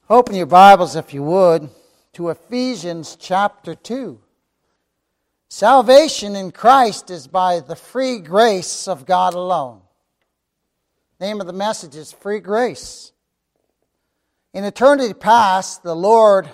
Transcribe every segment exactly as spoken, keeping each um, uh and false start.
Open your Bibles, if you would, to Ephesians chapter two. Salvation in Christ is by the free grace of God alone. Name of the message is Free Grace. In eternity past, the Lord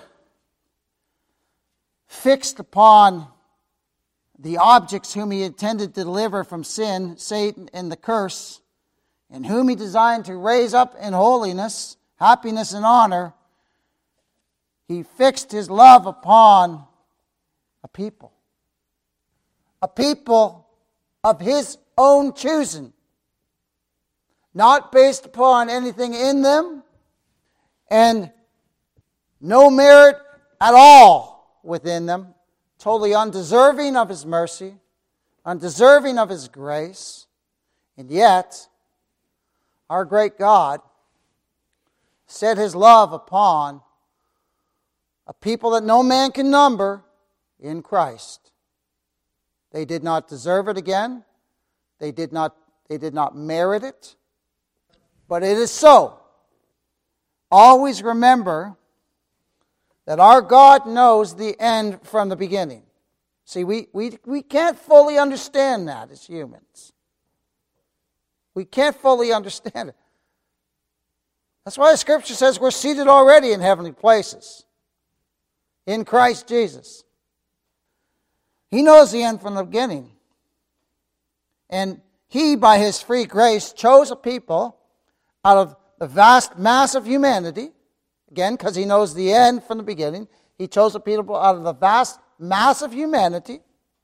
fixed upon the objects whom He intended to deliver from sin, Satan, and the curse, and whom He designed to raise up in holiness, happiness, and honor. He fixed His love upon a people. A people of His own choosing. Not based upon anything in them, and no merit at all within them. Totally undeserving of His mercy, undeserving of His grace. And yet, our great God set His love upon a people that no man can number in Christ. They did not deserve it again. They did not, they did not merit it. But it is so. Always remember that our God knows the end from the beginning. See, we, we, we can't fully understand that as humans. We can't fully understand it. That's why the Scripture says we're seated already in heavenly places. In Christ Jesus. He knows the end from the beginning. And He, by His free grace, chose a people out of the vast mass of humanity. Again, because He knows the end from the beginning. He chose a people out of the vast mass of humanity.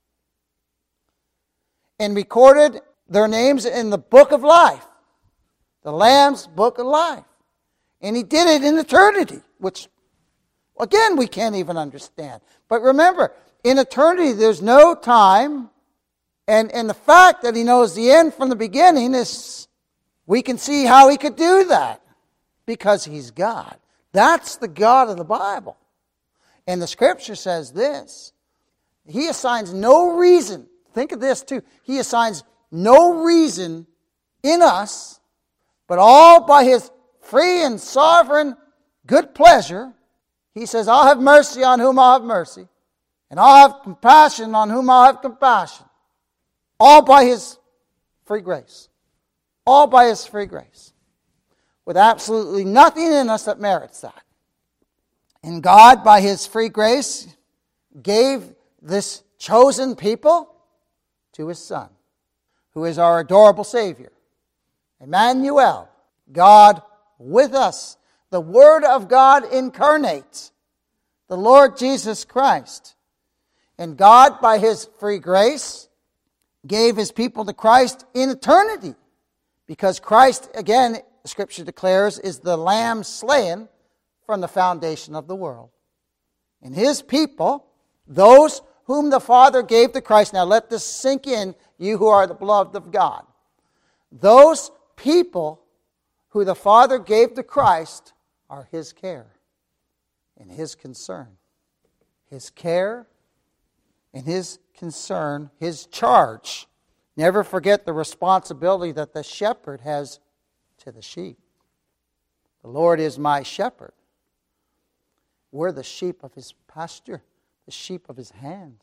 And recorded their names in the book of life. The Lamb's book of life. And He did it in eternity, which again, we can't even understand. But remember, in eternity, there's no time. And, and the fact that He knows the end from the beginning is, we can see how He could do that. Because He's God. That's the God of the Bible. And the Scripture says this. He assigns no reason. Think of this too. He assigns no reason in us, but all by His free and sovereign good pleasure. He says, I'll have mercy on whom I'll have mercy. And I'll have compassion on whom I'll have compassion. All by His free grace. All by His free grace. With absolutely nothing in us that merits that. And God, by His free grace, gave this chosen people to His Son, who is our adorable Savior. Emmanuel, God with us. The Word of God incarnate, the Lord Jesus Christ. And God, by His free grace, gave His people to Christ in eternity. Because Christ, again, the Scripture declares, is the Lamb slain from the foundation of the world. And His people, those whom the Father gave to Christ, now let this sink in, you who are the beloved of God. Those people who the Father gave to Christ are His care and His concern. His care and His concern, His charge. Never forget the responsibility that the shepherd has to the sheep. The Lord is my shepherd. We're the sheep of His pasture, the sheep of His hand.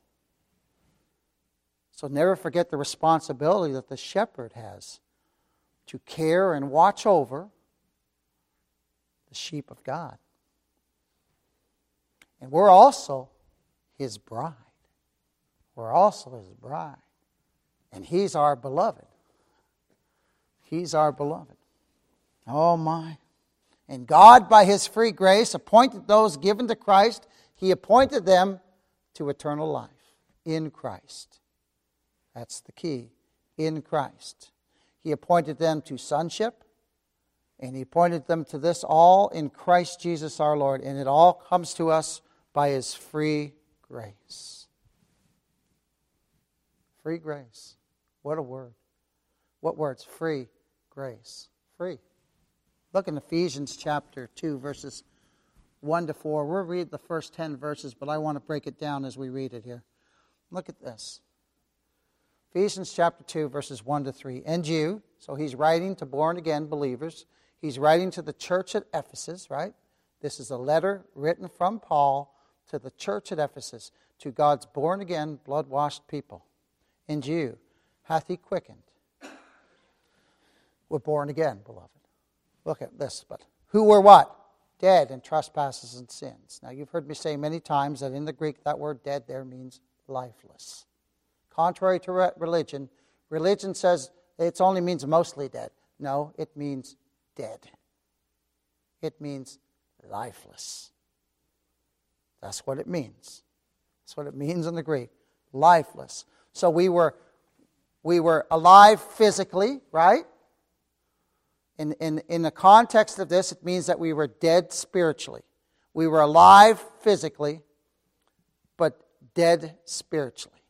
So never forget the responsibility that the shepherd has to care and watch over the sheep of God. And we're also His bride. We're also His bride. And He's our beloved. He's our beloved. Oh my. And God, by His free grace, appointed those given to Christ. He appointed them to eternal life in Christ. That's the key. In Christ. He appointed them to sonship. And He appointed them to this all in Christ Jesus our Lord. And it all comes to us by His free grace. Free grace. What a word. What words? Free grace. Free. Look in Ephesians chapter two, verses one to four. We'll read the first ten verses, but I want to break it down as we read it here. Look at this. Ephesians chapter two, verses one to three. And you, so he's writing to born-again believers. He's writing to the church at Ephesus, right? This is a letter written from Paul to the church at Ephesus, to God's born-again, blood-washed people. And you hath he quickened. We're born again, beloved. Look at this. But who were what? Dead in trespasses and sins. Now, you've heard me say many times that in the Greek, that word dead there means lifeless. Contrary to re- religion, religion says it only means mostly dead. No, it means dead. It means lifeless. That's what it means. That's what it means in the Greek. Lifeless. So we were we were alive physically, right? In, in, in the context of this, it means that we were dead spiritually. We were alive physically, but dead spiritually.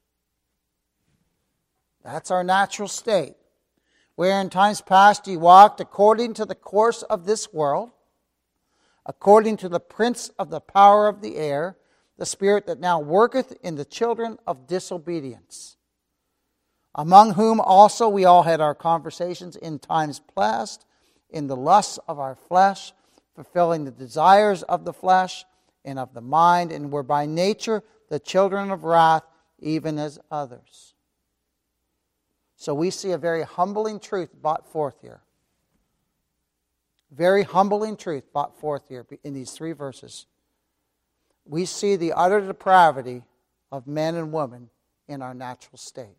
That's our natural state. Where in times past ye walked according to the course of this world, according to the prince of the power of the air, the spirit that now worketh in the children of disobedience, among whom also we all had our conversations in times past, in the lusts of our flesh, fulfilling the desires of the flesh and of the mind, and were by nature the children of wrath, even as others. So we see a very humbling truth brought forth here. Very humbling truth brought forth here in these three verses. We see the utter depravity of men and women in our natural state.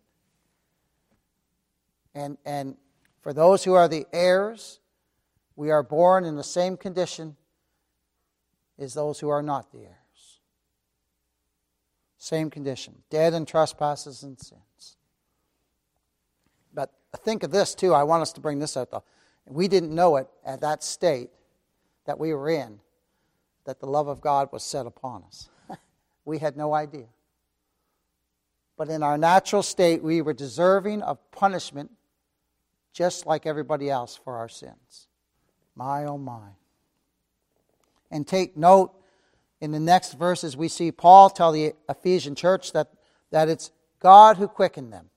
And, and for those who are the heirs, we are born in the same condition as those who are not the heirs. Same condition, dead in trespasses and sins. But think of this too, I want us to bring this out though. We didn't know it at that state that we were in, that the love of God was set upon us. We had no idea. But in our natural state, we were deserving of punishment just like everybody else for our sins. My, oh my. And take note, in the next verses, we see Paul tell the Ephesian church that, that it's God who quickened them.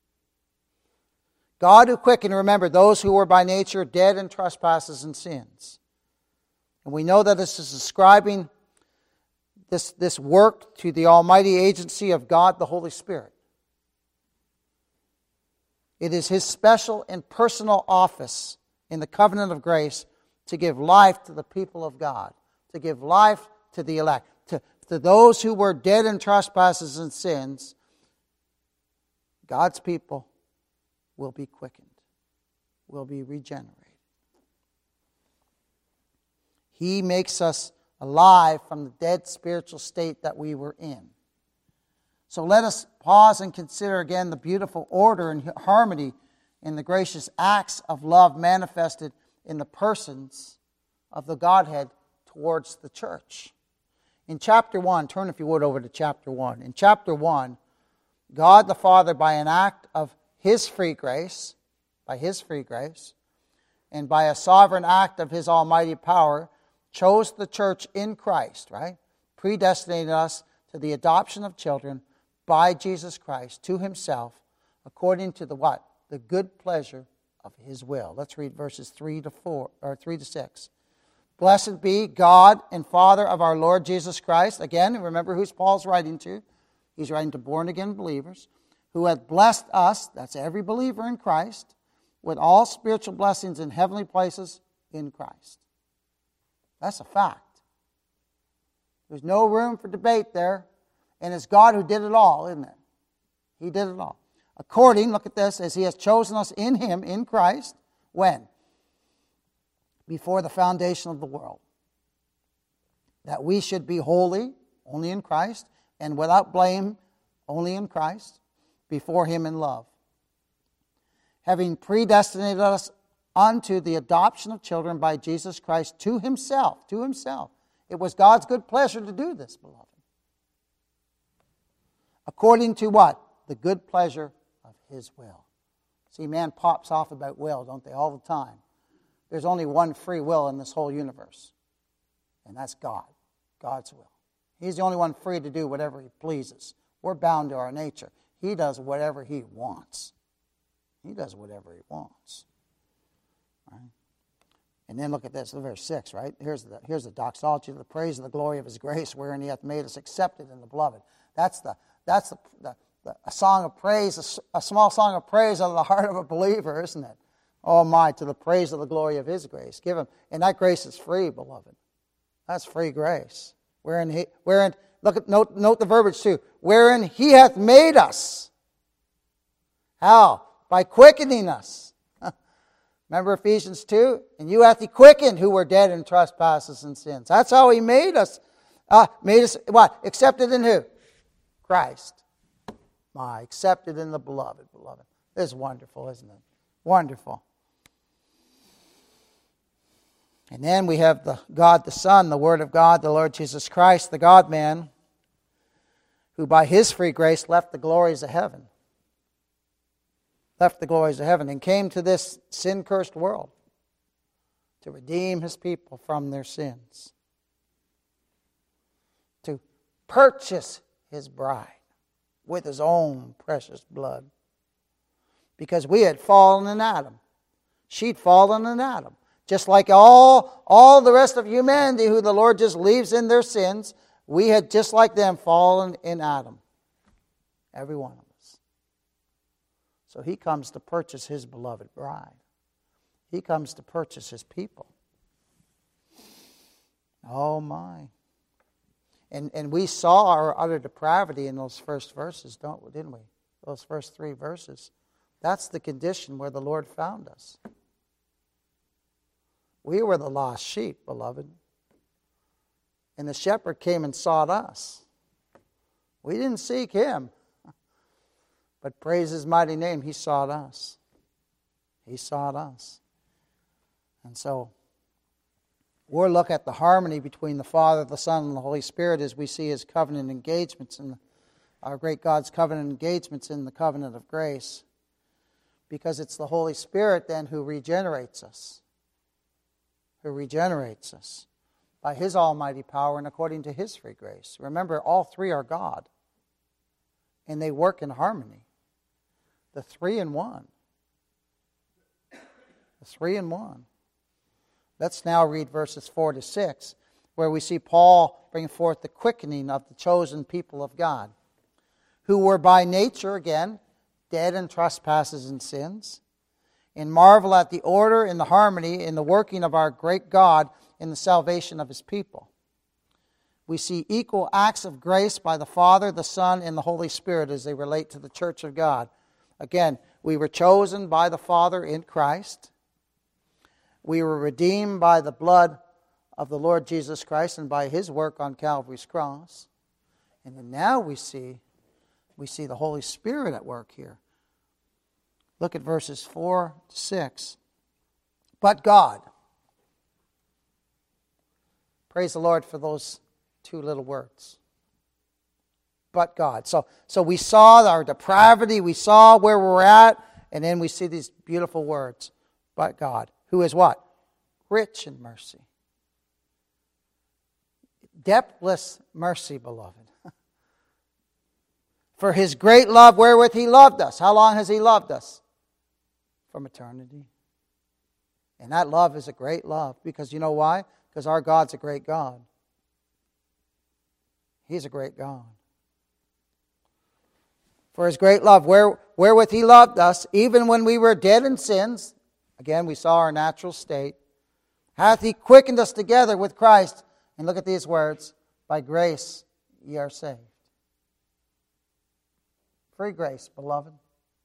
God who quickened, remember, those who were by nature dead in trespasses and sins. And we know that this is ascribing this, this work to the almighty agency of God, the Holy Spirit. It is His special and personal office in the covenant of grace to give life to the people of God, to give life to the elect, to, to those who were dead in trespasses and sins. God's people will be quickened, will be regenerated. He makes us alive from the dead spiritual state that we were in. So let us pause and consider again the beautiful order and harmony in the gracious acts of love manifested in the persons of the Godhead towards the church. In chapter one, turn if you would over to chapter one. In chapter one, God the Father, by an act of His free grace, by His free grace, and by a sovereign act of His almighty power, chose the church in Christ, right? Predestinated us to the adoption of children by Jesus Christ to Himself, according to the what? The good pleasure of His will. Let's read verses three to four or three to six. Blessed be God and Father of our Lord Jesus Christ. Again, remember who Paul's writing to. He's writing to born-again believers, who hath blessed us, that's every believer in Christ, with all spiritual blessings in heavenly places in Christ. That's a fact. There's no room for debate there. And it's God who did it all, isn't it? He did it all. According, look at this, as He has chosen us in Him, in Christ, when? Before the foundation of the world. That we should be holy, only in Christ, and without blame, only in Christ, before Him in love. Having predestinated us unto the adoption of children by Jesus Christ to Himself, to Himself. It was God's good pleasure to do this, beloved. According to what? The good pleasure of His will. See, man pops off about will, don't they, all the time. There's only one free will in this whole universe, and that's God, God's will. He's the only one free to do whatever He pleases. We're bound to our nature. He does whatever He wants. He does whatever He wants. Right? And then look at this, verse six, right? Here's the, here's the doxology, the praise of the glory of his grace, wherein he hath made us accepted in the beloved. That's the that's the, the, the a song of praise, a, a small song of praise out of the heart of a believer, isn't it? Oh my, to the praise of the glory of his grace. Give him, and that grace is free, beloved. That's free grace. Wherein he, wherein, look at, note, note the verbiage too. Wherein he hath made us. How? By quickening us. Remember Ephesians two? And you hath he quickened who were dead in trespasses and sins. That's how he made us. Uh, made us, what? Accepted in who? Christ. My, accepted in the beloved, beloved. This is wonderful, isn't it? Wonderful. And then we have the God the Son, the Word of God, the Lord Jesus Christ, the God-man, who by his free grace left the glories of heaven. Left the glories of heaven and came to this sin-cursed world to redeem his people from their sins. To purchase his bride with his own precious blood. Because we had fallen in Adam. She'd fallen in Adam. Just like all, all the rest of humanity who the Lord just leaves in their sins, we had just like them fallen in Adam. Every one of us. So he comes to purchase his beloved bride. He comes to purchase his people. Oh my. And and we saw our utter depravity in those first verses, don't we, didn't we? Those first three verses. That's the condition where the Lord found us. We were the lost sheep, beloved. And the shepherd came and sought us. We didn't seek him. But praise his mighty name, he sought us. He sought us. And so, we'll look at the harmony between the Father, the Son, and the Holy Spirit as we see his covenant engagements and our great God's covenant engagements in the covenant of grace. Because it's the Holy Spirit then who regenerates us. Who regenerates us by his almighty power and according to his free grace. Remember, all three are God. And they work in harmony. The three in one. The three in one. Let's now read verses four to six, where we see Paul bring forth the quickening of the chosen people of God, who were by nature, again, dead in trespasses and sins, and marvel at the order and the harmony in the working of our great God in the salvation of his people. We see equal acts of grace by the Father, the Son, and the Holy Spirit as they relate to the church of God. Again, we were chosen by the Father in Christ. We were redeemed by the blood of the Lord Jesus Christ and by his work on Calvary's cross. And then now we see, we see the Holy Spirit at work here. Look at verses four to six. But God. Praise the Lord for those two little words. But God. So, so we saw our depravity, we saw where we're at, and then we see these beautiful words. But God, who is what? Rich in mercy. Depthless mercy, beloved. For his great love wherewith he loved us. How long has he loved us? From eternity. And that love is a great love. Because you know why? Because our God's a great God. He's a great God. For his great love, where, wherewith he loved us, even when we were dead in sins, again, we saw our natural state, hath he quickened us together with Christ. And look at these words, by grace ye are saved. Free grace, beloved.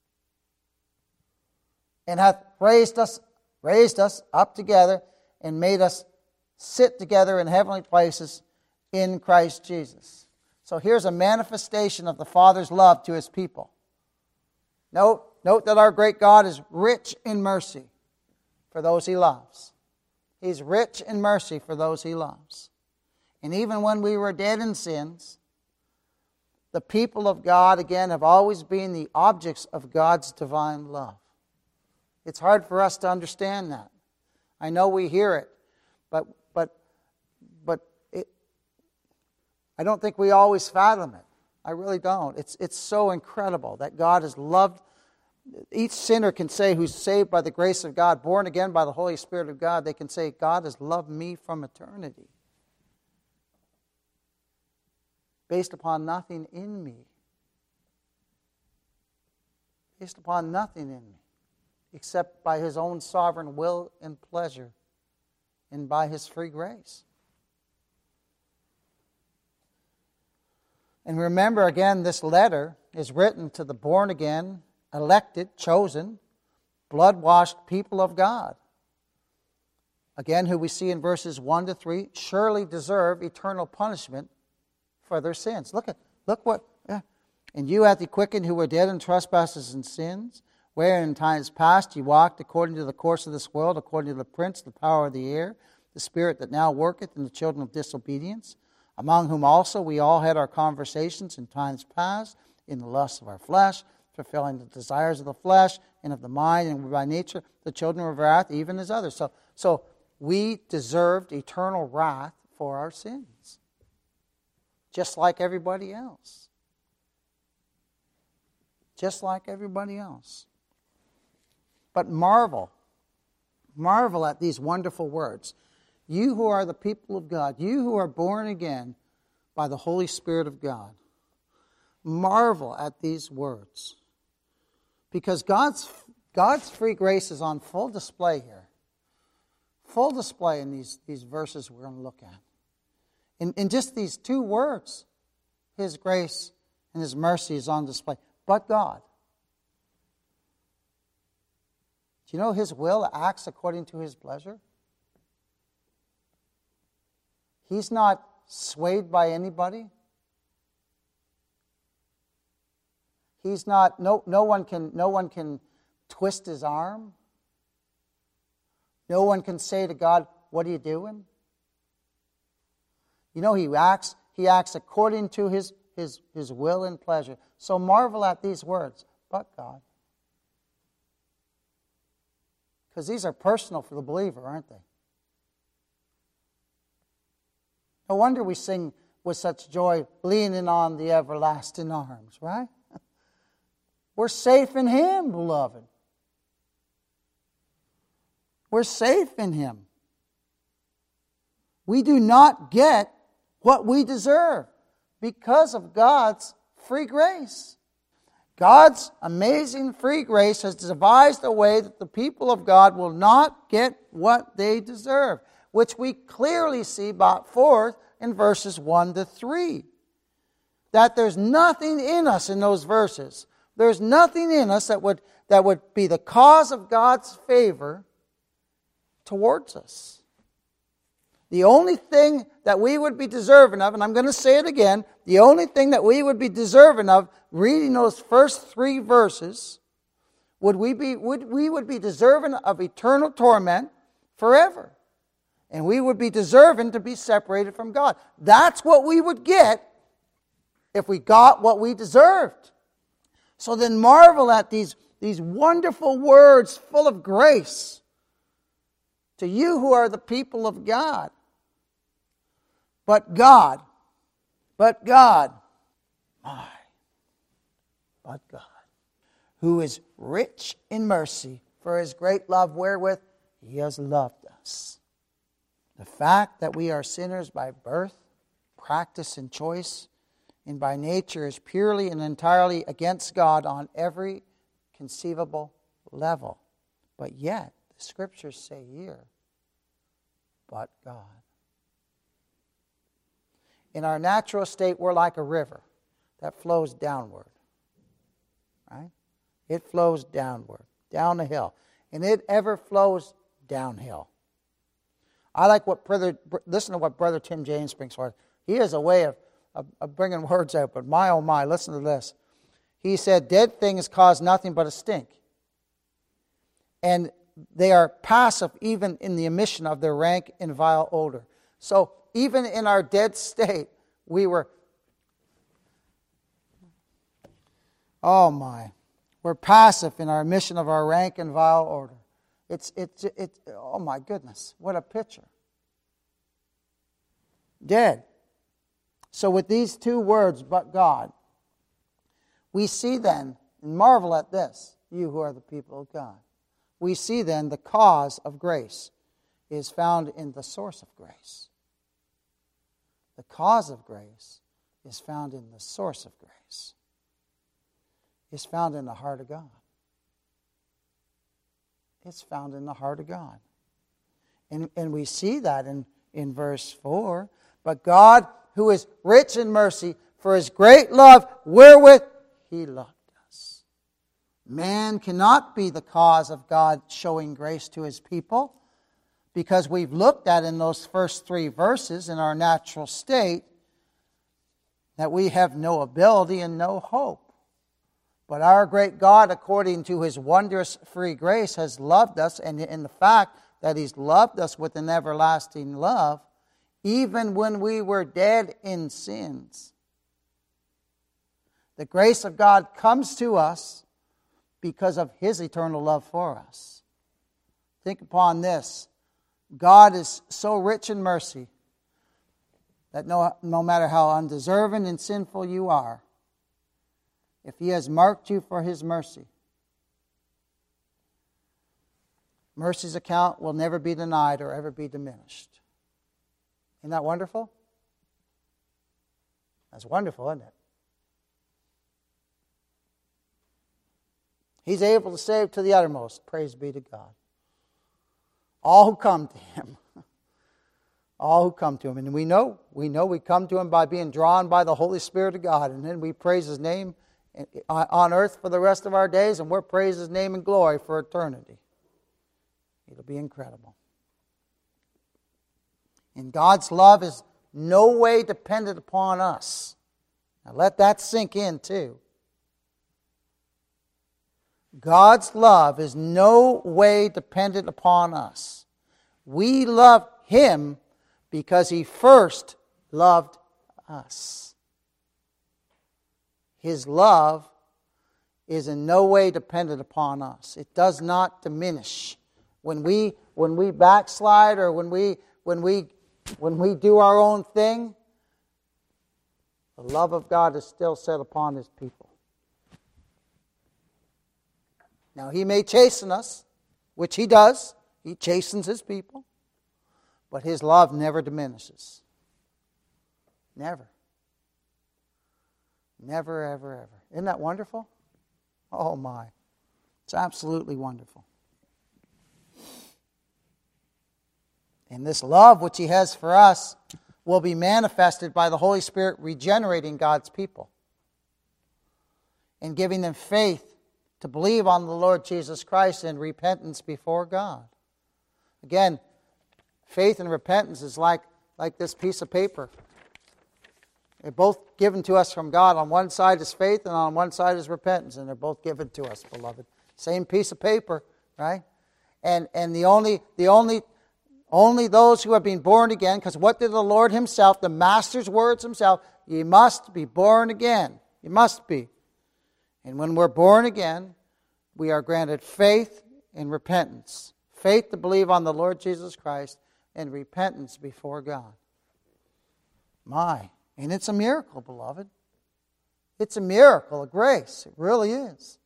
And hath raised us, raised us up together and made us sit together in heavenly places in Christ Jesus. So here's a manifestation of the Father's love to his people. Note, note that our great God is rich in mercy for those he loves. He's rich in mercy for those he loves. And even when we were dead in sins, the people of God, again, have always been the objects of God's divine love. It's hard for us to understand that. I know we hear it, but but but it, I don't think we always fathom it. I really don't. It's it's so incredible that God has loved each sinner can say, who's saved by the grace of God, born again by the Holy Spirit of God, they can say, God has loved me from eternity, based upon nothing in me. Based upon nothing in me, except by His own sovereign will and pleasure, and by His free grace. And remember, again, this letter is written to the born-again, elected, chosen, blood-washed people of God. Again, who we see in verses one to three, surely deserve eternal punishment for their sins. Look at, look what, yeah. And you hath He quickened who were dead in trespasses and sins, where in times past ye walked according to the course of this world, according to the prince, the power of the air, the spirit that now worketh in the children of disobedience, among whom also we all had our conversations in times past, in the lusts of our flesh, fulfilling the desires of the flesh and of the mind, and by nature the children of wrath, even as others. So, so we deserved eternal wrath for our sins, just like everybody else. Just like everybody else. But marvel, marvel at these wonderful words. You who are the people of God, you who are born again by the Holy Spirit of God, marvel at these words. Because God's, God's free grace is on full display here. Full display in these, these verses we're going to look at. In, in just these two words, His grace and His mercy is on display. But God. Do you know His will acts according to His pleasure? He's not swayed by anybody. He's not, no, no one can, no one can twist His arm. No one can say to God, what are you doing? You know, He acts, He acts according to His, His, His will and pleasure. So marvel at these words, but God. Because these are personal for the believer, aren't they? No wonder we sing with such joy, leaning on the everlasting arms, right? We're safe in Him, beloved. We're safe in Him. We do not get what we deserve because of God's free grace. God's amazing free grace has devised a way that the people of God will not get what they deserve, which we clearly see brought forth in verses one to three. That there's nothing in us in those verses. There's nothing in us that would, that would be the cause of God's favor towards us. The only thing that we would be deserving of, and I'm going to say it again, the only thing that we would be deserving of, reading those first three verses, would we be would we would be deserving of eternal torment forever. And we would be deserving to be separated from God. That's what we would get if we got what we deserved. So then marvel at these, these wonderful words full of grace to you who are the people of God. But God, but God, my, but God, who is rich in mercy for His great love wherewith He has loved us. The fact that we are sinners by birth, practice, and choice, and by nature is purely and entirely against God on every conceivable level. But yet, the Scriptures say here, but God. In our natural state, we're like a river that flows downward. Right? It flows downward, down the hill. And it ever flows downhill. I like what brother, listen to what Brother Tim James brings forth. He has a way of, of, of bringing words out, but my oh my, listen to this. He said, dead things cause nothing but a stink. And they are passive even in the emission of their rank and vile odor. So even in our dead state, we were, oh my, we're passive in our emission of our rank and vile odor. It's, it's, it's, oh my goodness, what a picture. Dead. So with these two words, but God, we see then, and marvel at this, you who are the people of God. We see then the cause of grace is found in the source of grace. The cause of grace is found in the source of grace. It's found in the heart of God. It's found in the heart of God. And, and we see that in, in verse four. But God, who is rich in mercy, for His great love wherewith He loved us. Man cannot be the cause of God showing grace to His people, because we've looked at in those first three verses in our natural state that we have no ability and no hope. But our great God, according to His wondrous free grace, has loved us, and in the fact that He's loved us with an everlasting love, even when we were dead in sins. The grace of God comes to us because of His eternal love for us. Think upon this. God is so rich in mercy that no, no matter how undeserving and sinful you are, if He has marked you for His mercy, mercy's account will never be denied or ever be diminished. Isn't that wonderful? That's wonderful, isn't it? He's able to save to the uttermost. Praise be to God. All who come to Him. All who come to Him. And we know, we know we come to Him by being drawn by the Holy Spirit of God. And then we praise His name on earth for the rest of our days, and we'll praise His name in glory for eternity. It'll be incredible. And God's love is no way dependent upon us. Now let that sink in too. God's love is no way dependent upon us. We love Him because He first loved us. His love is in no way dependent upon us. It does not diminish. When we when we backslide or when we when we when we do our own thing, the love of God is still set upon His people. Now He may chasten us, which He does. He chastens His people. But His love never diminishes. Never. Never, ever, ever. Isn't that wonderful? Oh my. It's absolutely wonderful. And this love which He has for us will be manifested by the Holy Spirit regenerating God's people and giving them faith to believe on the Lord Jesus Christ and repentance before God. Again, faith and repentance is like, like this piece of paper. They're both given to us from God. On one side is faith and on one side is repentance. And they're both given to us, beloved. Same piece of paper, right? And and the only the only only those who have been born again, because what did the Lord Himself, the Master's words Himself, ye must be born again. You must be. And when we're born again, we are granted faith and repentance. Faith to believe on the Lord Jesus Christ and repentance before God. My. And it's a miracle, beloved. It's a miracle of grace. It really is.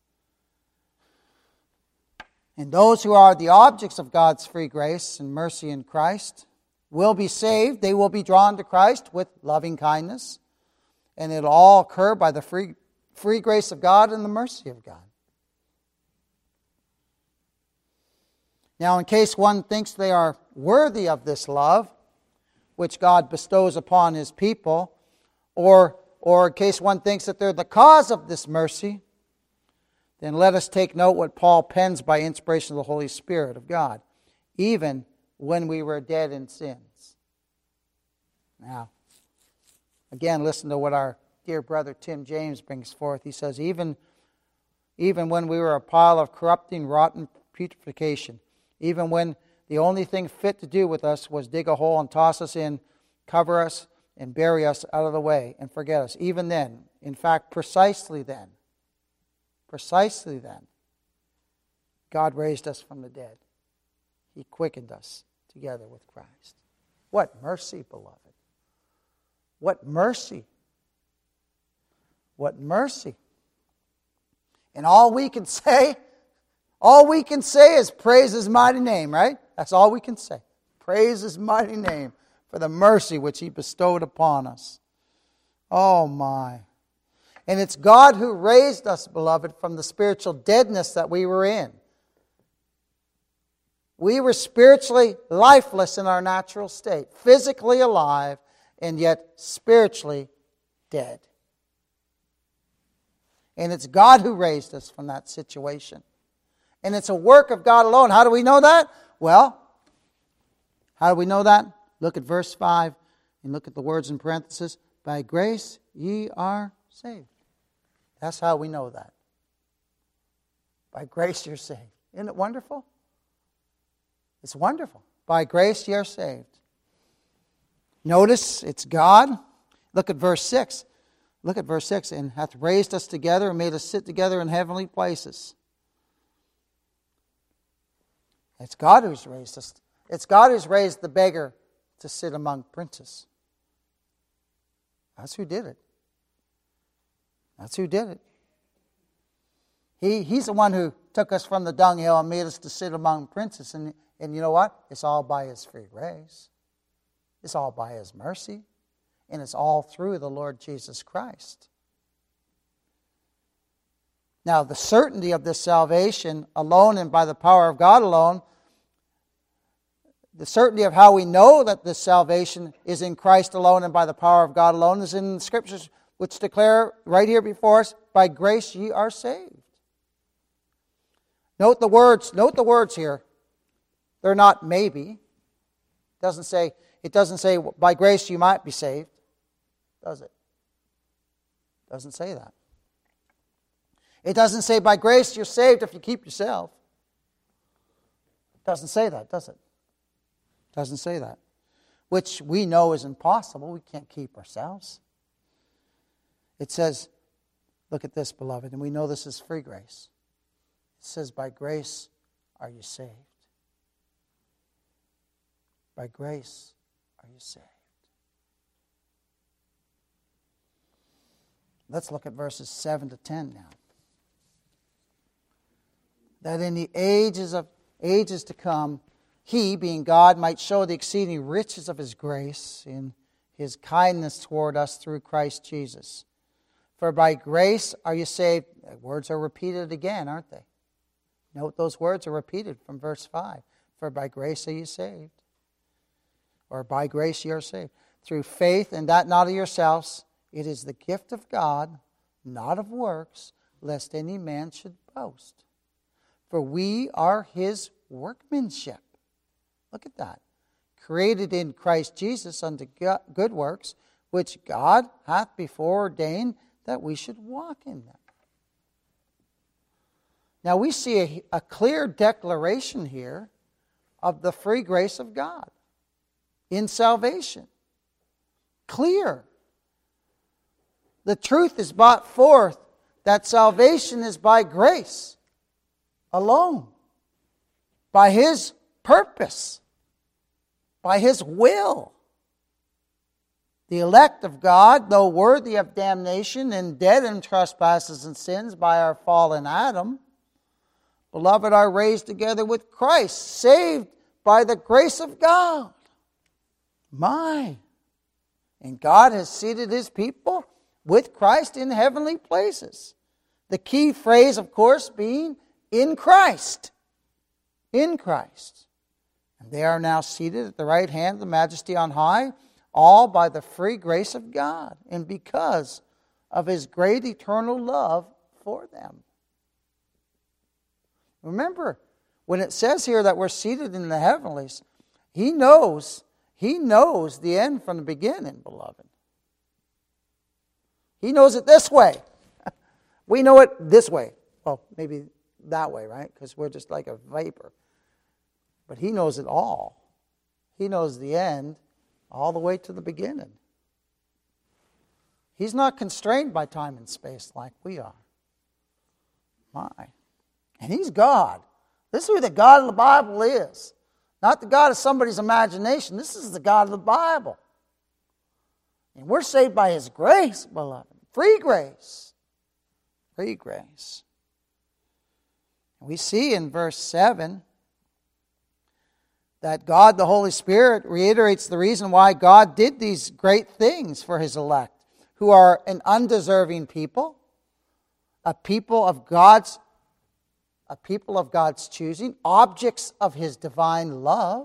And those who are the objects of God's free grace and mercy in Christ will be saved. They will be drawn to Christ with loving kindness. And it'll all occur by the free, free grace of God and the mercy of God. Now, in case one thinks they are worthy of this love, which God bestows upon His people, or, or in case one thinks that they're the cause of this mercy, then let us take note what Paul pens by inspiration of the Holy Spirit of God, even when we were dead in sins. Now, again, listen to what our dear brother Tim James brings forth. He says, even, even when we were a pile of corrupting, rotten putrefaction, even when the only thing fit to do with us was dig a hole and toss us in, cover us, and bury us out of the way and forget us. Even then, in fact, precisely then, precisely then, God raised us from the dead. He quickened us together with Christ. What mercy, beloved. What mercy. What mercy. And all we can say, all we can say is praise His mighty name, right? That's all we can say. Praise His mighty name for the mercy which He bestowed upon us. Oh my. And it's God who raised us, beloved, from the spiritual deadness that we were in. We were spiritually lifeless in our natural state, physically alive, and yet spiritually dead. And it's God who raised us from that situation. And it's a work of God alone. How do we know that? Well, how do we know that? Look at verse five and look at the words in parenthesis. By grace ye are saved. That's how we know that. By grace you're saved. Isn't it wonderful? It's wonderful. By grace ye are saved. Notice it's God. Look at verse six. Look at verse six. And hath raised us together and made us sit together in heavenly places. It's God who's raised us. It's God who's raised the beggar to sit among princes. That's who did it. That's who did it. He, he's the one who took us from the dunghill and made us to sit among princes. And, and you know what? It's all by His free grace. It's all by His mercy. And it's all through the Lord Jesus Christ. Now, the certainty of this salvation alone and by the power of God alone, the certainty of how we know that this salvation is in Christ alone and by the power of God alone is in the Scriptures, which declare right here before us, by grace ye are saved. Note the words, note the words here. They're not maybe. It doesn't say, it doesn't say by grace you might be saved, does it? It doesn't say that. It doesn't say by grace you're saved if you keep yourself. It doesn't say that, does it? It doesn't say that. Which we know is impossible. We can't keep ourselves. It says, look at this, beloved, and we know this is free grace. It says, by grace are you saved. By grace are you saved. Let's look at verses seven to ten now. That in the ages of ages to come, He, being God, might show the exceeding riches of His grace in His kindness toward us through Christ Jesus. For by grace are you saved. Words are repeated again, aren't they? Note those words are repeated from verse five. For by grace are you saved. Or by grace you are saved. Through faith, and that not of yourselves. It is the gift of God, not of works, lest any man should boast. For we are His workmanship. Look at that. Created in Christ Jesus unto good works, which God hath before ordained that we should walk in them. Now we see a, a clear declaration here of the free grace of God in salvation. Clear. The truth is brought forth that salvation is by grace alone, by His purpose, by His will. The elect of God, though worthy of damnation and dead in trespasses and sins by our fallen Adam, beloved, are raised together with Christ, saved by the grace of God. My. And God has seated His people with Christ in heavenly places. The key phrase, of course, being in Christ. In Christ. And they are now seated at the right hand of the Majesty on high, all by the free grace of God, and because of His great eternal love for them. Remember, when it says here that we're seated in the heavenlies, He knows, He knows the end from the beginning, beloved. He knows it this way. We know it this way. Well, maybe that way, right? Because we're just like a vapor. But He knows it all. He knows the end all the way to the beginning. He's not constrained by time and space like we are. My. And He's God. This is who the God of the Bible is. Not the God of somebody's imagination. This is the God of the Bible. And we're saved by His grace, beloved. Free grace. Free grace. We see in verse seven that God, the Holy Spirit, reiterates the reason why God did these great things for His elect, who are an undeserving people, a people of God's, a people of God's choosing, objects of His divine love,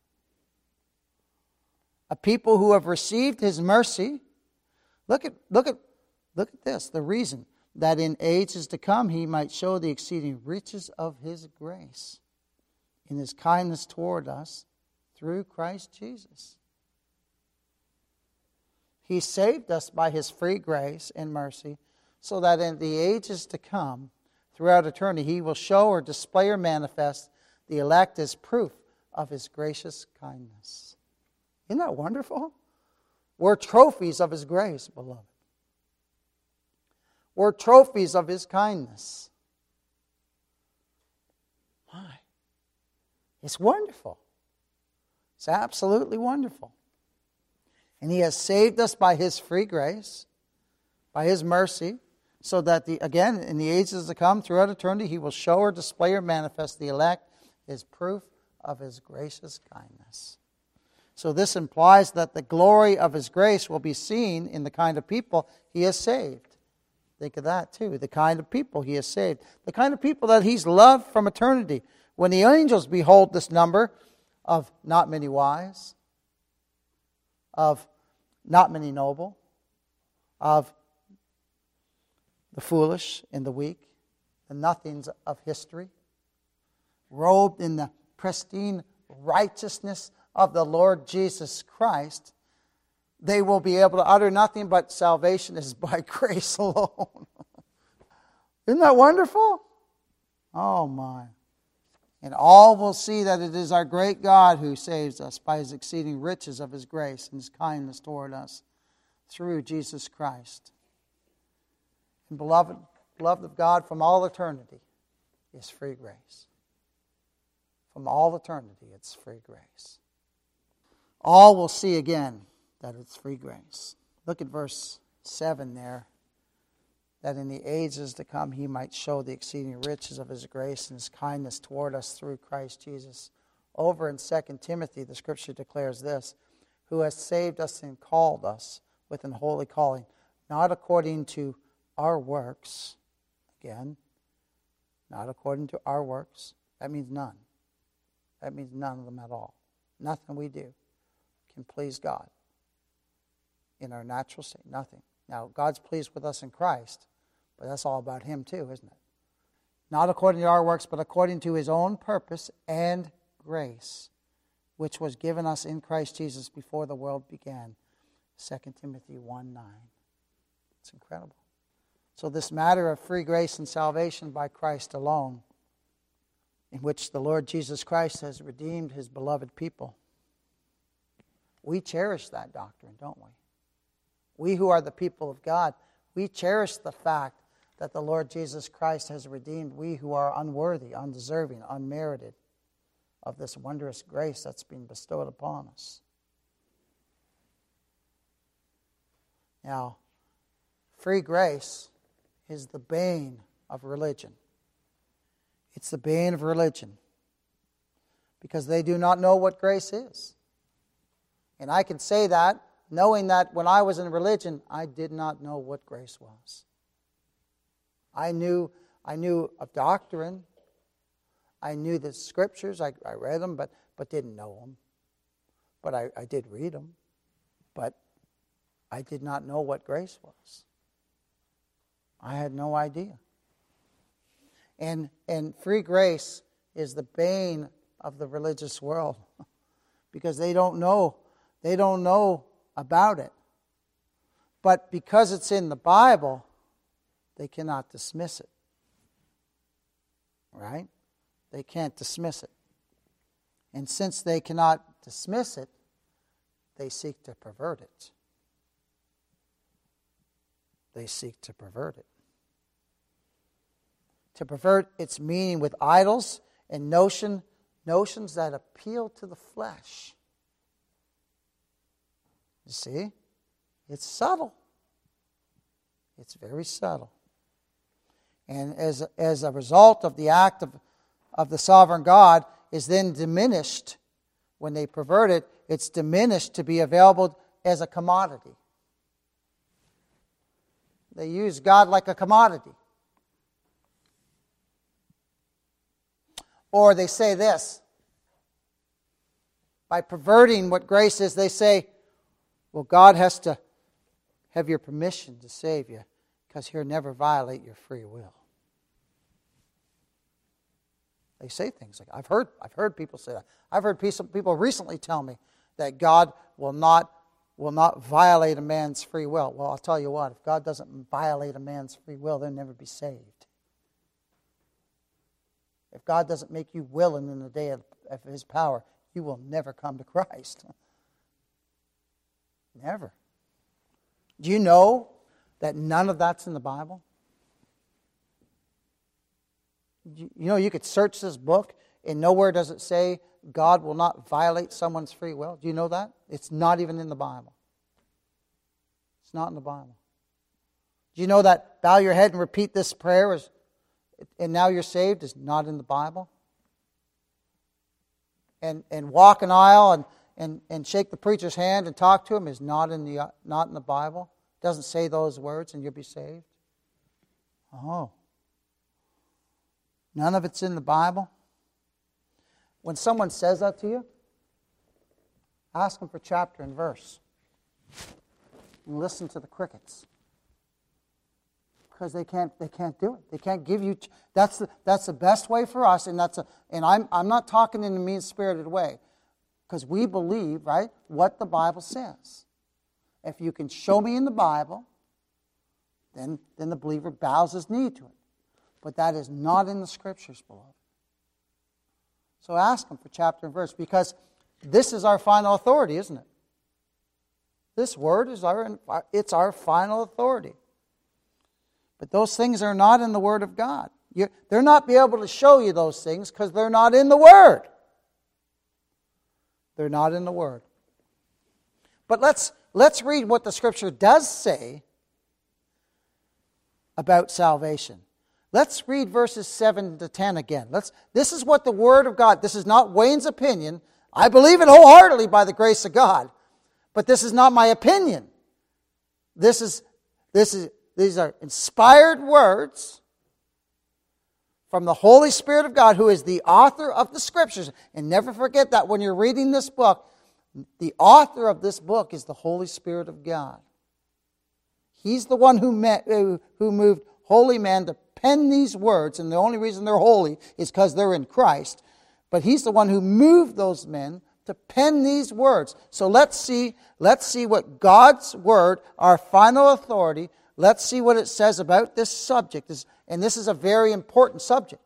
a people who have received His mercy. Look at, look at, look at this, the reason that in ages to come He might show the exceeding riches of His grace in His kindness toward us through Christ Jesus. He saved us by His free grace and mercy, so that in the ages to come, throughout eternity, He will show or display or manifest the elect as proof of His gracious kindness. Isn't that wonderful? We're trophies of His grace, beloved. We're trophies of His kindness. My. It's wonderful. It's absolutely wonderful. And He has saved us by His free grace, by His mercy, so that, the again, in the ages to come, throughout eternity, He will show or display or manifest the elect as proof of His gracious kindness. So this implies that the glory of His grace will be seen in the kind of people He has saved. Think of that too. The kind of people He has saved. The kind of people that He's loved from eternity. When the angels behold this number of not many wise, of not many noble, of the foolish and the weak, the nothings of history, robed in the pristine righteousness of the Lord Jesus Christ, they will be able to utter nothing but salvation is by grace alone. Isn't that wonderful? Oh my. And all will see that it is our great God who saves us by His exceeding riches of His grace and His kindness toward us through Jesus Christ. And beloved, beloved of God, from all eternity is free grace. From all eternity, it's free grace. All will see again that it's free grace. Look at verse seven there. That in the ages to come He might show the exceeding riches of His grace and His kindness toward us through Christ Jesus. Over in Second Timothy, the Scripture declares this: who has saved us and called us with an holy calling, not according to our works. Again, not according to our works. That means none. That means none of them at all. Nothing we do can please God in our natural state. Nothing. Now, God's pleased with us in Christ, but that's all about Him too, isn't it? Not according to our works, but according to His own purpose and grace, which was given us in Christ Jesus before the world began. Second Timothy one nine. It's incredible. So this matter of free grace and salvation by Christ alone, in which the Lord Jesus Christ has redeemed His beloved people, we cherish that doctrine, don't we? We who are the people of God, we cherish the fact that the Lord Jesus Christ has redeemed we who are unworthy, undeserving, unmerited of this wondrous grace that's been bestowed upon us. Now, free grace is the bane of religion. It's the bane of religion because they do not know what grace is. And I can say that knowing that when I was in religion, I did not know what grace was. I knew I knew of doctrine. I knew the Scriptures. I, I read them, but, but didn't know them. But I, I did read them. But I did not know what grace was. I had no idea. And, and free grace is the bane of the religious world because they don't know. They don't know about it. But because it's in the Bible, they cannot dismiss it. Right? They can't dismiss it. And since they cannot dismiss it, they seek to pervert it. They seek to pervert it. To pervert its meaning with idols and notion, notions that appeal to the flesh. You see? It's subtle. It's very subtle. And as, as a result of the act of of the sovereign God is then diminished. When they pervert it, it's diminished to be available as a commodity. They use God like a commodity. Or they say this. By perverting what grace is, they say, well, God has to have your permission to save you because He'll never violate your free will. They say things like, I've heard, I've heard people say that. I've heard people recently tell me that God will not, will not violate a man's free will. Well, I'll tell you what, if God doesn't violate a man's free will, they'll never be saved. If God doesn't make you willing in the day of, of His power, you will never come to Christ. Never. Do you know that none of that's in the Bible? You know, you could search this book and nowhere does it say God will not violate someone's free will. Do you know that? It's not even in the Bible. It's not in the Bible. Do you know that bow your head and repeat this prayer is, and now you're saved is not in the Bible? And and walk an aisle and, and, and shake the preacher's hand and talk to him is not in the not in the Bible. It doesn't say those words and you'll be saved. Oh. None of it's in the Bible. When someone says that to you, ask them for chapter and verse. And listen to the crickets. Because they can't they can't do it. They can't give you that's the that's the best way for us, and that's a and I'm I'm not talking in a mean-spirited way. Because we believe, right, what the Bible says. If you can show me in the Bible, then then the believer bows his knee to it. But that is not in the Scriptures, beloved. So ask them for chapter and verse, because this is our final authority, isn't it? This word is our it's our final authority. But those things are not in the Word of God. You're, they're not be able to show you those things because they're not in the Word. They're not in the Word. But let's let's read what the Scripture does say about salvation. Let's read verses seven to ten again. Let's. This is what the Word of God, this is not Wayne's opinion. I believe it wholeheartedly by the grace of God. But this is not my opinion. This is this is These are inspired words from the Holy Spirit of God, who is the author of the Scriptures. And never forget that when you're reading this book, the author of this book is the Holy Spirit of God. He's the one who, met, who moved holy men to pen these words, and the only reason they're holy is because they're in Christ. But He's the one who moved those men to pen these words. So let's see, let's see what God's Word, our final authority, let's see what it says about this subject. And this is a very important subject.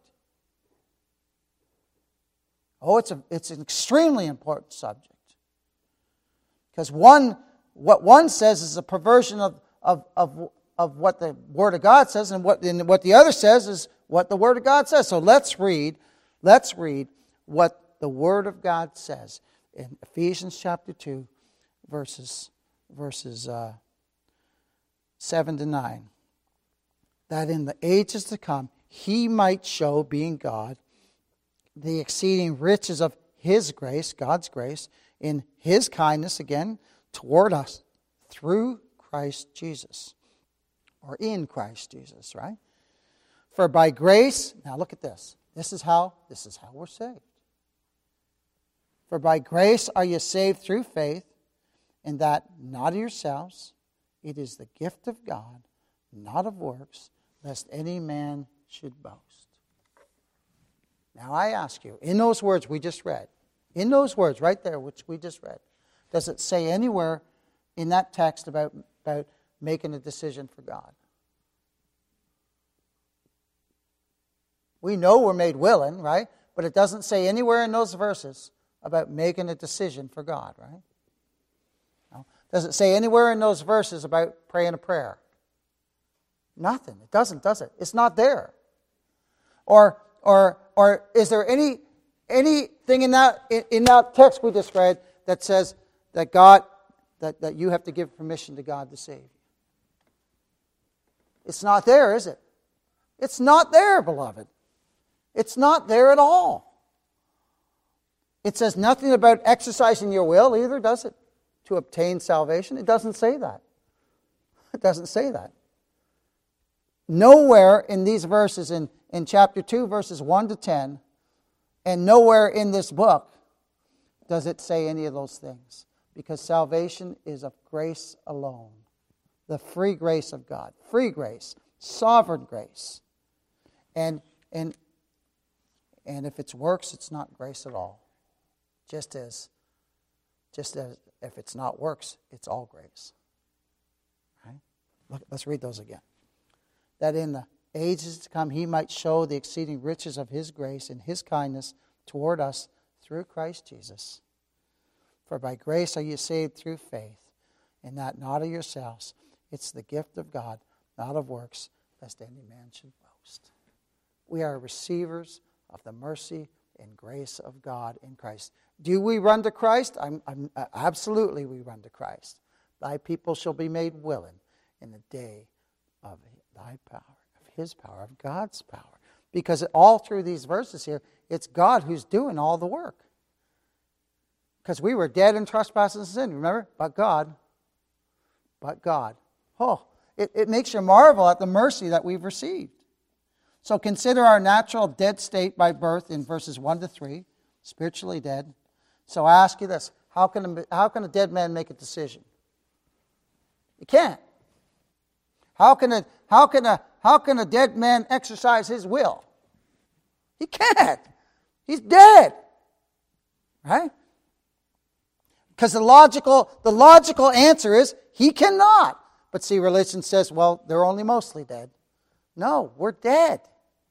Oh, it's a it's an extremely important subject. Because one what one says is a perversion of, of, of, of what the Word of God says, and what and what the other says is what the Word of God says. So let's read, let's read what the Word of God says in Ephesians chapter two, verses verses uh, seven to nine. That in the ages to come He might show, being God, the exceeding riches of His grace, God's grace, in His kindness, again, toward us, through Christ Jesus. Or in Christ Jesus, right? For by grace, now look at this. This is how, this is how we're saved. For by grace are you saved through faith, and that not of yourselves, it is the gift of God, not of works, lest any man should boast. Now I ask you, in those words we just read, in those words right there, which we just read, does it say anywhere in that text about, about making a decision for God? We know we're made willing, right? But it doesn't say anywhere in those verses about making a decision for God, right? No. Does it say anywhere in those verses about praying a prayer? Nothing. It doesn't, does it? It's not there. Or or or is there any anything in that in, in that text we just read that says that God that, that you have to give permission to God to save you? It's not there, is it? It's not there, beloved. It's not there at all. It says nothing about exercising your will either, does it? To obtain salvation. It doesn't say that. It doesn't say that. Nowhere in these verses, in, in chapter two, verses one to ten, and nowhere in this book does it say any of those things. Because salvation is of grace alone. The free grace of God. Free grace. Sovereign grace. And, and, and if it's works, it's not grace at all. Just as, just as if it's not works, it's all grace. Right? Look, let's read those again. That in the ages to come he might show the exceeding riches of his grace and his kindness toward us through Christ Jesus. For by grace are you saved through faith, and that not of yourselves. It's the gift of God, not of works, lest any man should boast. We are receivers of the mercy and grace of God in Christ. Do we run to Christ? I'm, I'm, absolutely we run to Christ. Thy people shall be made willing in the day of thy power, of his power, of God's power. Because all through these verses here, it's God who's doing all the work. Because we were dead in trespasses and sin, remember? But God. But God. Oh, it, it makes you marvel at the mercy that we've received. So consider our natural dead state by birth in verses one to three, spiritually dead. So I ask you this, how can a, how can a dead man make a decision? He can't. How can a how can a how can a dead man exercise his will? He can't. He's dead. Right? Because the logical the logical answer is he cannot. But see, religion says, well, they're only mostly dead. No, we're dead.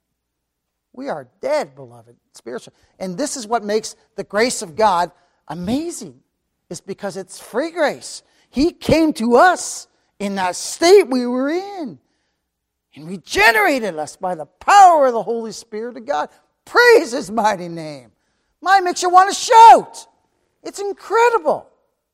We are dead, beloved, spiritually. And this is what makes the grace of God amazing. It's because it's free grace. He came to us in that state we were in and regenerated us by the power of the Holy Spirit of God. Praise His mighty name. Mine makes you want to shout. It's incredible.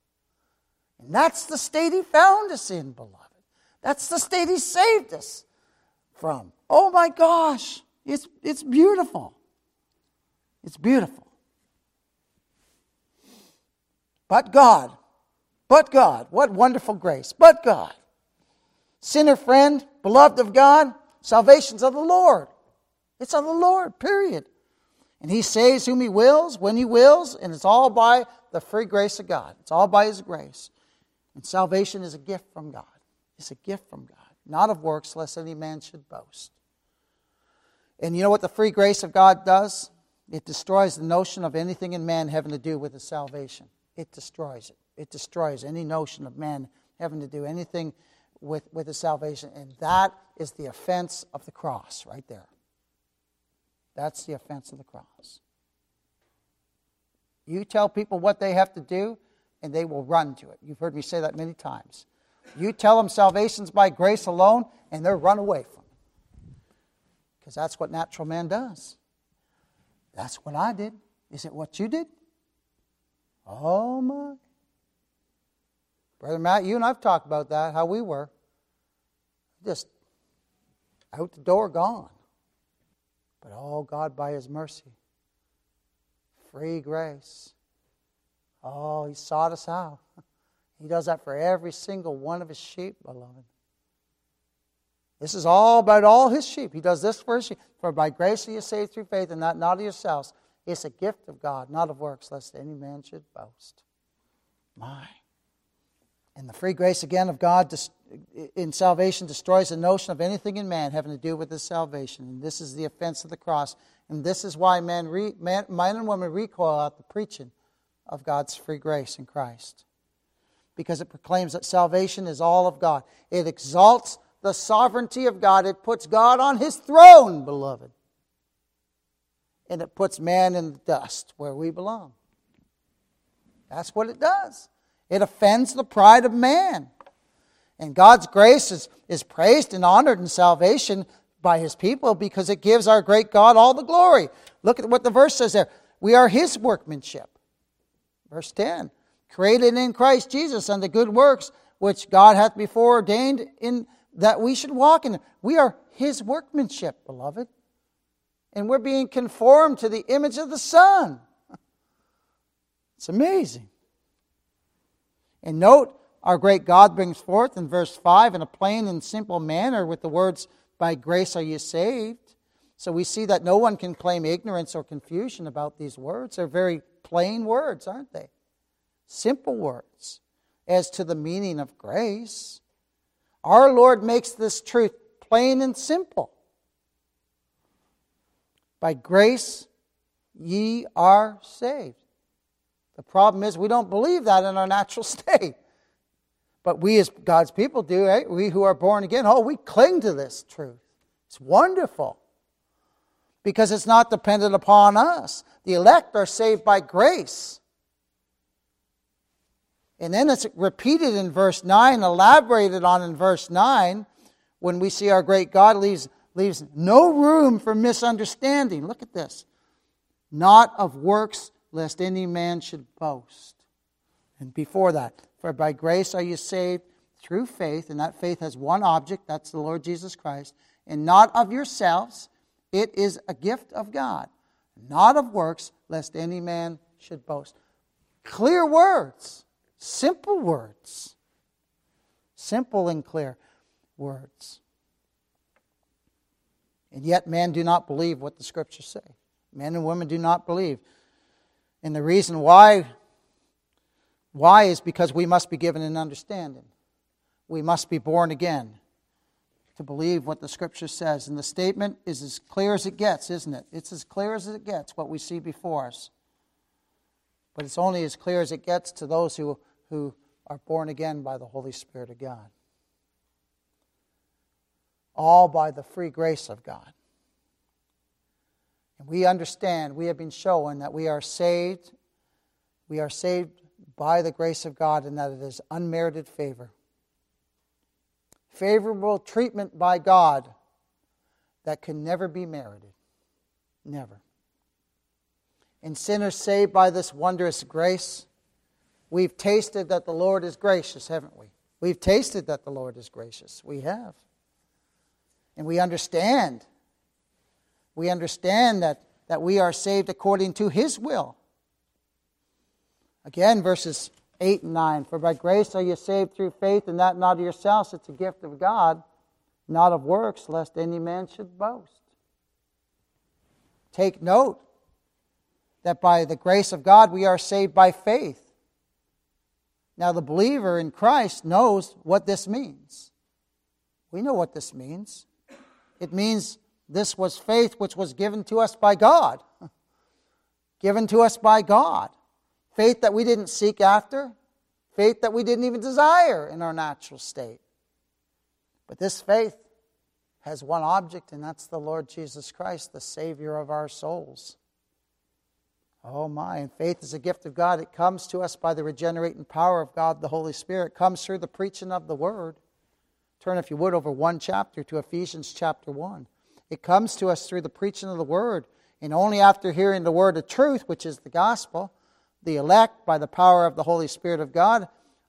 And that's the state He found us in, beloved. That's the state He saved us from. Oh my gosh, it's, it's beautiful. It's beautiful. But God, but God, what wonderful grace, but God. Sinner friend, beloved of God, salvation's of the Lord. It's of the Lord, period. And He saves whom He wills, when He wills, and it's all by the free grace of God. It's all by His grace. And salvation is a gift from God. It's a gift from God, not of works, lest any man should boast. And you know what the free grace of God does? It destroys the notion of anything in man having to do with his salvation. It destroys it. It destroys any notion of man having to do anything with, with his salvation. And that is the offense of the cross right there. That's the offense of the cross. You tell people what they have to do, and they will run to it. You've heard me say that many times. You tell them salvation's by grace alone, and they'll run away from it. Because that's what natural man does. That's what I did. Is it what you did? Oh my. Brother Matt, you and I've talked about that, how we were. Just out the door, gone. But oh, God, by His mercy, free grace. Oh, He sought us out. He does that for every single one of His sheep, beloved. This is all about all His sheep. He does this for His sheep. For by grace are you saved through faith, and that not of yourselves. It's a gift of God, not of works, lest any man should boast. My. And the free grace again of God in salvation destroys the notion of anything in man having to do with his salvation. And this is the offense of the cross. And this is why men, re, man, man and woman recoil at the preaching of God's free grace in Christ. Because it proclaims that salvation is all of God. It exalts the sovereignty of God. It puts God on His throne, beloved. And it puts man in the dust where we belong. That's what it does. It offends the pride of man. And God's grace is, is praised and honored in salvation by His people because it gives our great God all the glory. Look at what the verse says there. We are His workmanship. Verse ten. Created in Christ Jesus unto good works, which God hath before ordained in that we should walk in. We are His workmanship, beloved. and we're being conformed to the image of the Son. It's amazing. And note, our great God brings forth in verse five in a plain and simple manner with the words, by grace are you saved. So we see that no one can claim ignorance or confusion about these words. They're very plain words, aren't they? Simple words as to the meaning of grace. Our Lord makes this truth plain and simple. By grace ye are saved. The problem is we don't believe that in our natural state. But we as God's people do, right? We who are born again, oh, we cling to this truth. It's wonderful. Because it's not dependent upon us. The elect are saved by grace. And then it's repeated in verse nine, elaborated on in verse nine, when we see our great God leaves, leaves no room for misunderstanding. Look at this. Not of works, lest any man should boast. And before that, for by grace are you saved through faith, and that faith has one object, that's the Lord Jesus Christ, and not of yourselves, it is a gift of God, not of works, lest any man should boast. Clear words, simple words, simple and clear words. And yet men do not believe what the Scriptures say. Men and women do not believe. And the reason why, why is because we must be given an understanding. We must be born again to believe what the Scripture says. And the statement is as clear as it gets, isn't it? It's as clear as it gets, what we see before us. But it's only as clear as it gets to those who, who are born again by the Holy Spirit of God. All by the free grace of God. And we understand, we have been shown that we are saved. We are saved by the grace of God, and that it is unmerited favor. Favorable treatment by God that can never be merited. Never. And sinners saved by this wondrous grace, we've tasted that the Lord is gracious, haven't we? We've tasted that the Lord is gracious. We have. And we understand. We understand that, that we are saved according to His will. Again, verses eight and nine. For by grace are you saved through faith, and that not of yourselves, it's a gift of God, not of works, lest any man should boast. Take note that by the grace of God we are saved by faith. Now the believer in Christ knows what this means. We know what this means. It means this was faith which was given to us by God. Given to us by God. Faith that we didn't seek after. Faith that we didn't even desire in our natural state. But this faith has one object, and that's the Lord Jesus Christ, the Savior of our souls. Oh my, and faith is a gift of God. It comes to us by the regenerating power of God, the Holy Spirit. It comes through the preaching of the Word. Turn, if you would, over one chapter to Ephesians chapter one. It comes to us through the preaching of the Word. And only after hearing the word of truth, which is the gospel, the elect, by the power of the Holy Spirit of God,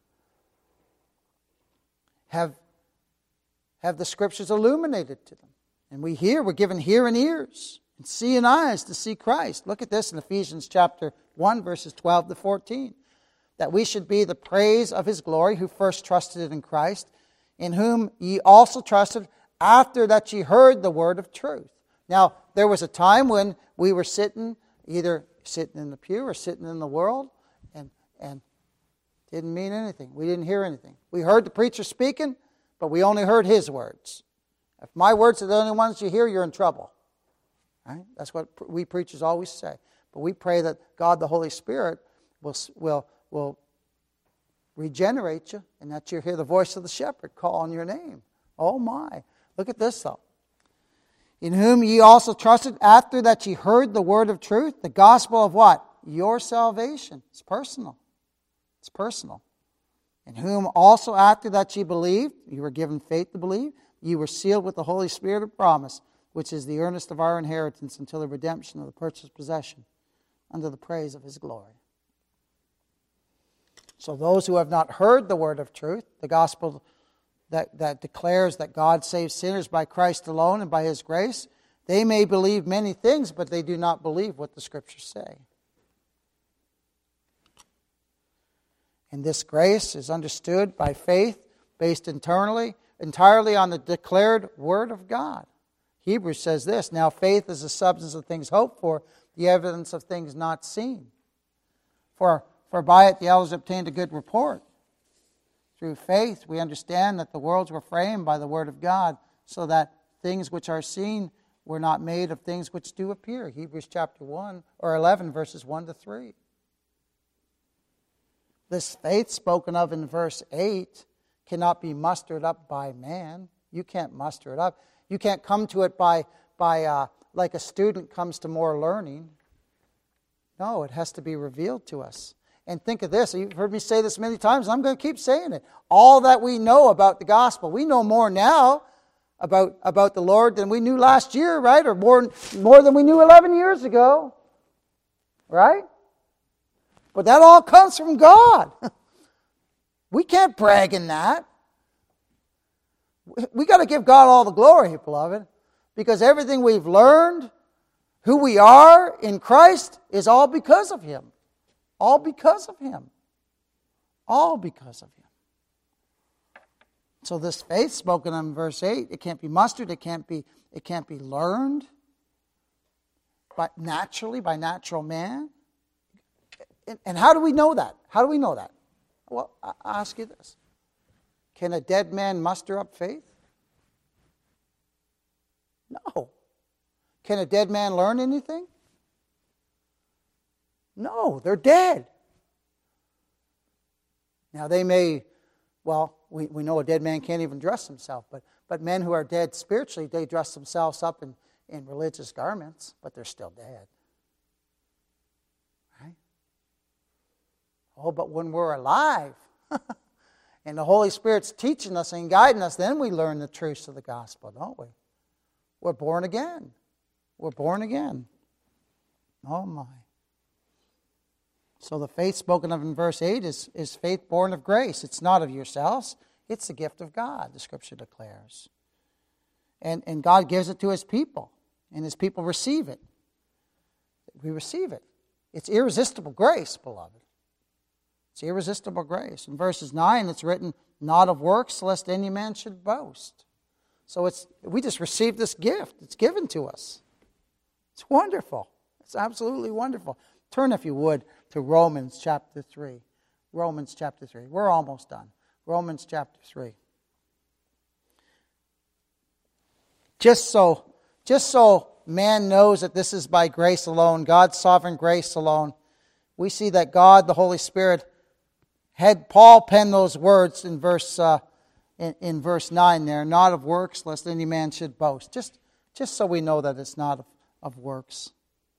have, have the Scriptures illuminated to them. And we hear, we're given hearing ears and seeing eyes to see Christ. Look at this in Ephesians chapter one, verses twelve to fourteen. That we should be the praise of His glory, who first trusted in Christ, in whom ye also trusted, after that ye heard the word of truth. Now, there was a time when we were sitting, either sitting in the pew or sitting in the world, and, and didn't mean anything. We didn't hear anything. We heard the preacher speaking, but we only heard his words. If my words are the only ones you hear, you're in trouble. Right? That's what we preachers always say. But we pray that God, the Holy Spirit, will, will, will regenerate you, and that you'll hear the voice of the shepherd call on your name. Oh my. Look at this though. In whom ye also trusted, after that ye heard the word of truth, the gospel of what? Your salvation. It's personal. It's personal. In whom also after that ye believed, you were given faith to believe, ye were sealed with the Holy Spirit of promise, which is the earnest of our inheritance until the redemption of the purchased possession, unto the praise of His glory. So those who have not heard the word of truth, the gospel that, that declares that God saves sinners by Christ alone and by His grace, They may believe many things, but they do not believe what the Scriptures say. And this grace is understood by faith based internally, entirely on the declared Word of God. Hebrews says this, now faith is the substance of things hoped for, the evidence of things not seen. For, for by it the elders obtained a good report. Through faith we understand that the worlds were framed by the Word of God, so that things which are seen were not made of things which do appear. Hebrews chapter one or eleven, verses one to three. This faith spoken of in verse eight cannot be mustered up by man. You can't muster it up. You can't come to it by, by uh, like a student comes to more learning. No, it has to be revealed to us. And think of this. You've heard me say this many times, and I'm going to keep saying it. All that we know about the gospel, we know more now about, about the Lord than we knew last year, right? Or more, more than we knew eleven years ago. Right? But that all comes from God. We can't brag in that. We got to give God all the glory, beloved, because everything we've learned, who we are in Christ, is all because of Him. All because of Him. All because of Him. So this faith spoken in verse eight, it can't be mustered, it can't be, it can't be learned but naturally, by natural man. And how do we know that? How do we know that? Well, I ask you this. Can a dead man muster up faith? No. Can a dead man learn anything? No, they're dead. Now they may, well, we, we know a dead man can't even dress himself, but, but men who are dead spiritually, they dress themselves up in, in religious garments, but they're still dead. Right? Oh, but when we're alive, and the Holy Spirit's teaching us and guiding us, then we learn the truths of the gospel, don't we? We're born again. We're born again. Oh my. So the faith spoken of in verse eight is, is faith born of grace. It's not of yourselves. It's the gift of God, the Scripture declares. And, and God gives it to His people. And His people receive it. We receive it. It's irresistible grace, beloved. It's irresistible grace. In verses nine, it's written, not of works, lest any man should boast. So it's we just received this gift. It's given to us. It's wonderful. It's absolutely wonderful. Turn, if you would, to Romans chapter three. Romans chapter three. We're almost done. Romans chapter three. Just so, just so man knows that this is by grace alone, God's sovereign grace alone, we see that God, the Holy Spirit, had Paul pen those words in verse uh, in, in verse nine there, not of works, lest any man should boast. Just, just so we know that it's not of, of works.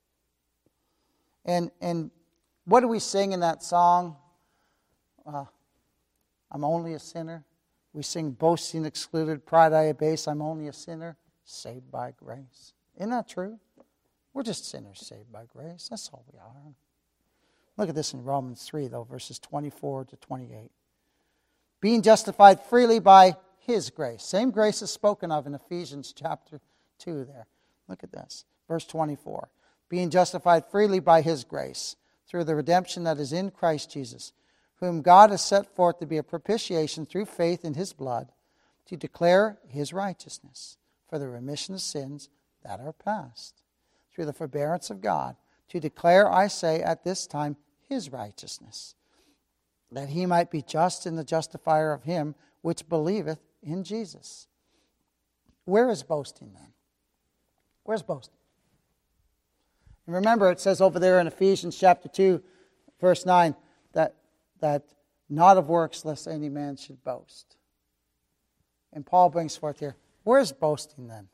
And and what do we sing in that song? Uh, I'm only a sinner. We sing boasting excluded, pride I abase. I'm only a sinner, saved by grace. Isn't that true? We're just sinners saved by grace. That's all we are. Look at this in Romans three, though, verses twenty-four to twenty-eight. Being justified freely by His grace. Same grace is spoken of in Ephesians chapter two there. Look at this. Verse twenty-four. Being justified freely by His grace, through the redemption that is in Christ Jesus, whom God has set forth to be a propitiation through faith in His blood, to declare His righteousness, for the remission of sins that are past, through the forbearance of God, to declare, I say, at this time, His righteousness, that He might be just and the justifier of him which believeth in Jesus. Where is boasting then? Where's boasting? And remember, it says over there in Ephesians chapter two, verse nine, that, that not of works lest any man should boast. And Paul brings forth here, where's boasting then?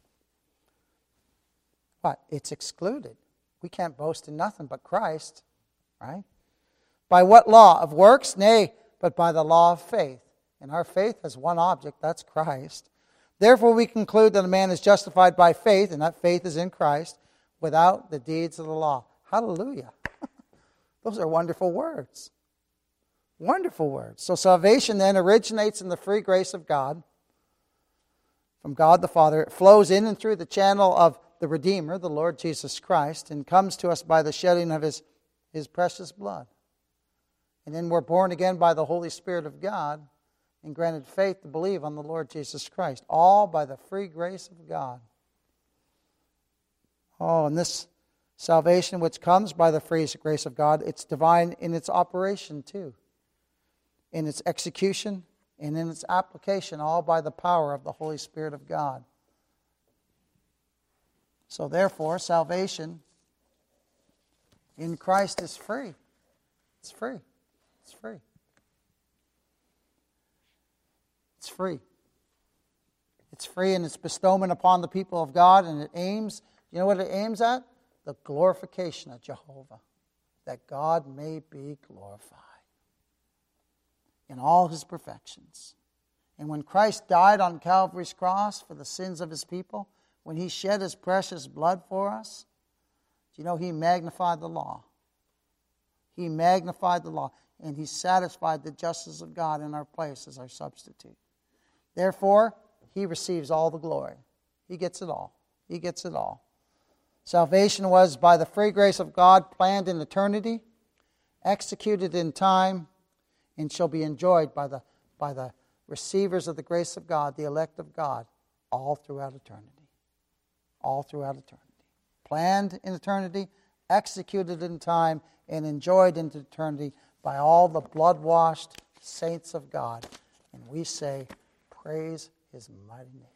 What? It's excluded. We can't boast in nothing but Christ, right? By what law? Of works? Nay, but by the law of faith. And our faith has one object, that's Christ. Therefore we conclude that a man is justified by faith, and that faith is in Christ, without the deeds of the law. Hallelujah. Those are wonderful words. Wonderful words. So salvation then originates in the free grace of God, from God the Father. It flows in and through the channel of the Redeemer, the Lord Jesus Christ, and comes to us by the shedding of His, His precious blood. And then we're born again by the Holy Spirit of God and granted faith to believe on the Lord Jesus Christ, all by the free grace of God. Oh, and this salvation which comes by the free grace of God, it's divine in its operation too, in its execution and in its application, all by the power of the Holy Spirit of God. So therefore, salvation in Christ is free. It's free. It's free. It's free. It's free in its bestowment upon the people of God, and it aims, you know what it aims at? The glorification of Jehovah, that God may be glorified in all His perfections. And when Christ died on Calvary's cross for the sins of His people, when He shed His precious blood for us, do you know He magnified the law? He magnified the law, and He satisfied the justice of God in our place as our substitute. Therefore, He receives all the glory. He gets it all. He gets it all. Salvation was by the free grace of God planned in eternity, executed in time, and shall be enjoyed by the, by the receivers of the grace of God, the elect of God, all throughout eternity. All throughout eternity. Planned in eternity, executed in time, and enjoyed in eternity by all the blood-washed saints of God. And we say, praise His mighty name.